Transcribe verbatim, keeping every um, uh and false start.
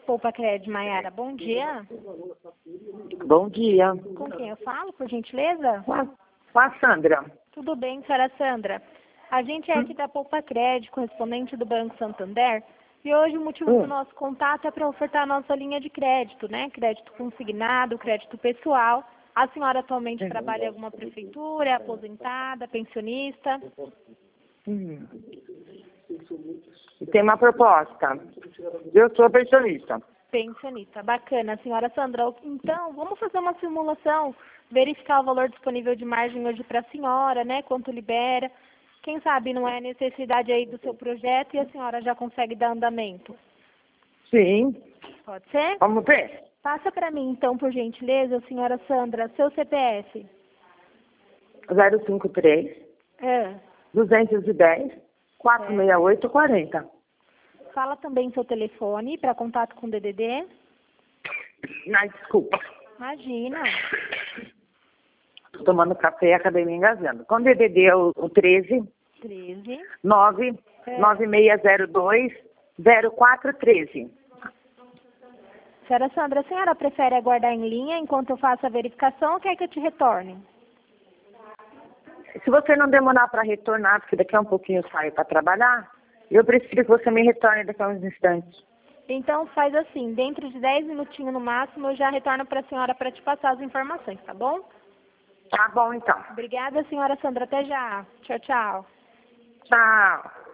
Poupa Cred, Maiara, bom dia. Bom dia. Com quem eu falo, por gentileza? Com a, com a Sandra. Tudo bem, senhora Sandra. A gente é aqui da Poupa Cred, correspondente do Banco Santander, e hoje o motivo Hum. do nosso contato é para ofertar a nossa linha de crédito, né? Crédito consignado, crédito pessoal. A senhora atualmente Hum. trabalha em alguma prefeitura, é aposentada, pensionista? Hum. E tem uma proposta. Eu sou pensionista. Pensionista, bacana, senhora Sandra. Então, vamos fazer uma simulação, verificar o valor disponível de margem hoje para a senhora, né? Quanto libera. Quem sabe não é necessidade aí do seu projeto e a senhora já consegue dar andamento. Sim. Pode ser? Vamos ver. Passa para mim, então, por gentileza, senhora Sandra, seu C P F. zero cinco três, É. duzentos e dez, quatrocentos e sessenta e oito, quarenta. Fala também seu telefone para contato com o D D D. Ai, desculpa. Imagina. Tô tomando café e acabei me engasgando. Com D D D é o, o treze, treze. nove, É. nove seis zero dois, zero quatro um três. Senhora Sandra, a senhora prefere aguardar em linha enquanto eu faço a verificação ou quer que eu te retorne? Se você não demorar para retornar, porque daqui a um pouquinho eu saio para trabalhar, eu prefiro que você me retorne daqui a uns instantes. Então faz assim, dentro de dez minutinhos no máximo, eu já retorno para a senhora para te passar as informações, tá bom? Tá bom, então. Obrigada, senhora Sandra. Até já. Tchau, tchau. Tchau.